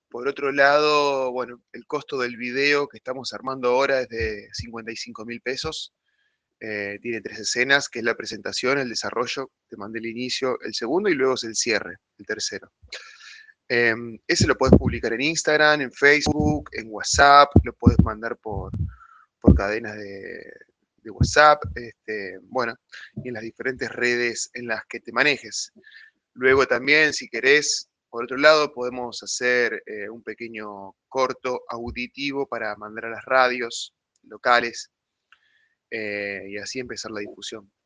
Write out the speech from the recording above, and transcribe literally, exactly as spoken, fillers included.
Por otro lado, bueno, el costo del video que estamos armando ahora es de cincuenta y cinco mil pesos. Eh, tiene tres escenas, que es la presentación, el desarrollo, te mandé el inicio, el segundo y luego es el cierre, el tercero. Em, ese lo puedes publicar en Instagram, en Facebook, en WhatsApp, lo puedes mandar por, por cadenas de, de WhatsApp, este, bueno, y en las diferentes redes en las que te manejes. Luego también, si querés, por otro lado, podemos hacer eh, un pequeño corto auditivo para mandar a las radios locales eh, y así empezar la difusión.